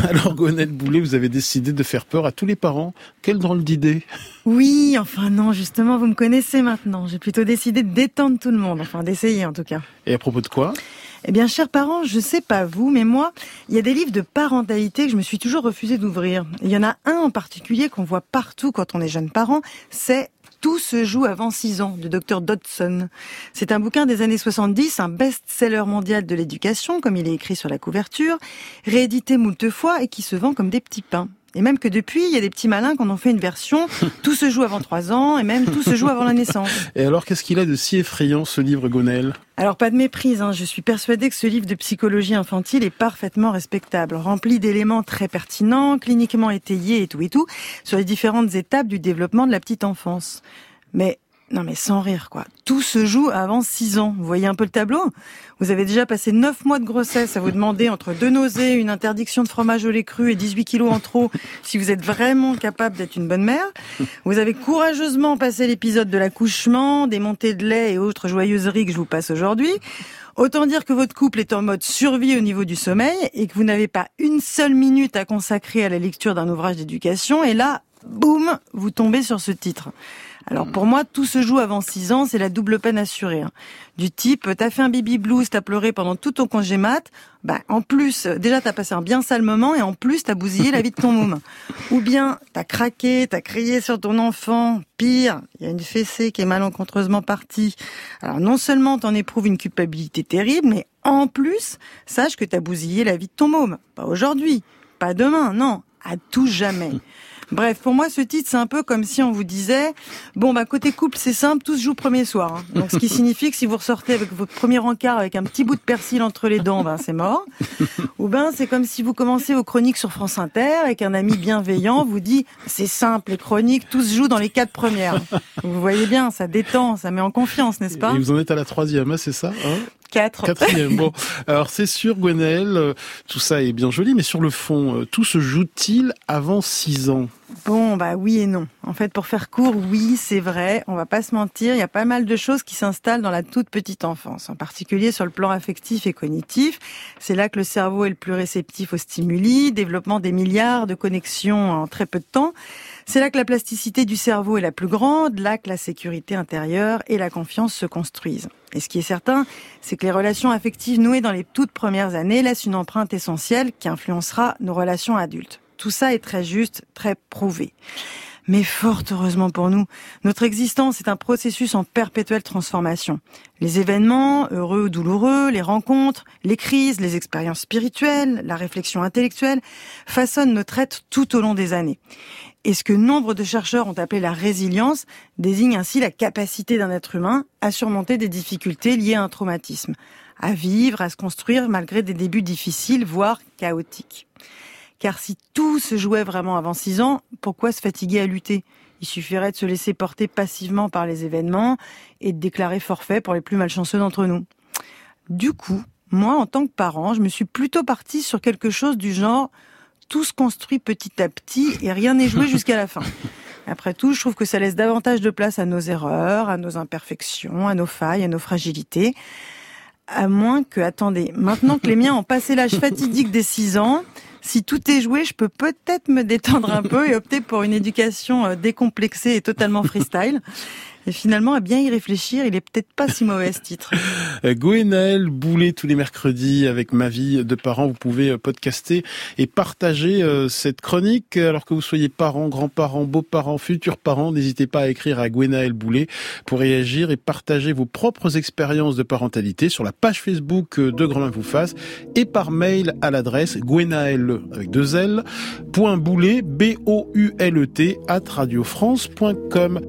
Alors Gwenaëlle Boulet, vous avez décidé de faire peur à tous les parents. Quelle drôle d'idée. Oui, enfin non, justement, vous me connaissez maintenant. J'ai plutôt décidé de détendre tout le monde, enfin d'essayer en tout cas. Et à propos de quoi ? Eh bien, chers parents, je sais pas vous, mais moi, il y a des livres de parentalité que je me suis toujours refusé d'ouvrir. Il y en a un en particulier qu'on voit partout quand on est jeune parent, c'est Tout se joue avant 6 ans, de Dr Dodson. C'est un bouquin des années 70, un best-seller mondial de l'éducation, comme il est écrit sur la couverture, réédité moult fois et qui se vend comme des petits pains. Et même que depuis, il y a des petits malins qui en ont fait une version « Tout se joue avant 3 ans » et même « Tout se joue avant la naissance ». Et alors, qu'est-ce qu'il a de si effrayant, ce livre, Gwenaëlle ? Alors, pas de méprise, je suis persuadée que ce livre de psychologie infantile est parfaitement respectable, rempli d'éléments très pertinents, cliniquement étayés et tout, sur les différentes étapes du développement de la petite enfance. Mais sans rire, quoi. Tout se joue avant 6 ans. Vous voyez un peu le tableau ? Vous avez déjà passé 9 mois de grossesse à vous demander entre 2 nausées, une interdiction de fromage au lait cru et 18 kilos en trop si vous êtes vraiment capable d'être une bonne mère. Vous avez courageusement passé l'épisode de l'accouchement, des montées de lait et autres joyeuseries que je vous passe aujourd'hui. Autant dire que votre couple est en mode survie au niveau du sommeil et que vous n'avez pas une seule minute à consacrer à la lecture d'un ouvrage d'éducation. Et là, boum, vous tombez sur ce titre. Alors pour moi, tout se joue avant 6 ans, c'est la double peine assurée. Du type, t'as fait un baby blues, t'as pleuré pendant tout ton congé mat, en plus, déjà t'as passé un bien sale moment et en plus t'as bousillé la vie de ton môme. Ou bien, t'as craqué, t'as crié sur ton enfant, pire, il y a une fessée qui est malencontreusement partie. Alors non seulement t'en éprouves une culpabilité terrible, mais en plus, sache que t'as bousillé la vie de ton môme. Pas aujourd'hui, pas demain, non, à tout jamais. Bref, pour moi, ce titre, c'est un peu comme si on vous disait, côté couple, c'est simple, tout se joue premier soir. Donc, ce qui signifie que si vous ressortez avec votre premier encart avec un petit bout de persil entre les dents, c'est mort. Ou c'est comme si vous commencez vos chroniques sur France Inter et qu'un ami bienveillant vous dit, c'est simple, les chroniques, tout se joue dans les 4 premières. Vous voyez bien, ça détend, ça met en confiance, n'est-ce pas ? Et vous en êtes à la 3e, c'est ça, 4. 4e, bon. Alors c'est sûr, Gwenaëlle, tout ça est bien joli, mais sur le fond, tout se joue-t-il avant 6 ans ? Oui et non. En fait, pour faire court, oui, c'est vrai, on va pas se mentir, il y a pas mal de choses qui s'installent dans la toute petite enfance, en particulier sur le plan affectif et cognitif. C'est là que le cerveau est le plus réceptif aux stimuli, développement des milliards de connexions en très peu de temps. C'est là que la plasticité du cerveau est la plus grande, là que la sécurité intérieure et la confiance se construisent. Et ce qui est certain, c'est que les relations affectives nouées dans les toutes premières années laissent une empreinte essentielle qui influencera nos relations adultes. Tout ça est très juste, très prouvé. Mais fort heureusement pour nous, notre existence est un processus en perpétuelle transformation. Les événements, heureux ou douloureux, les rencontres, les crises, les expériences spirituelles, la réflexion intellectuelle, façonnent notre être tout au long des années. Et ce que nombre de chercheurs ont appelé la résilience désigne ainsi la capacité d'un être humain à surmonter des difficultés liées à un traumatisme, à vivre, à se construire malgré des débuts difficiles, voire chaotiques. Car si tout se jouait vraiment avant 6 ans, pourquoi se fatiguer à lutter ? Il suffirait de se laisser porter passivement par les événements et de déclarer forfait pour les plus malchanceux d'entre nous. Du coup, moi, en tant que parent, je me suis plutôt partie sur quelque chose du genre « tout se construit petit à petit et rien n'est joué jusqu'à la fin ». Après tout, je trouve que ça laisse davantage de place à nos erreurs, à nos imperfections, à nos failles, à nos fragilités. À moins que, attendez, maintenant que les miens ont passé l'âge fatidique des 6 ans... Si tout est joué, je peux peut-être me détendre un peu et opter pour une éducation décomplexée et totalement freestyle. Et finalement, à bien y réfléchir, il est peut-être pas si mauvais ce titre. Gwenaëlle Boulet, tous les mercredis, avec Ma vie de parent. Vous pouvez podcaster et partager cette chronique. Alors que vous soyez parents, grands-parents, beaux-parents, futurs parents, n'hésitez pas à écrire à Gwenaëlle Boulet pour réagir et partager vos propres expériences de parentalité sur la page Facebook de Grand Main vous fasse et par mail à l'adresse Gwenaëlle avec 2 L, .boulet, BOULET, @radiofrance.com.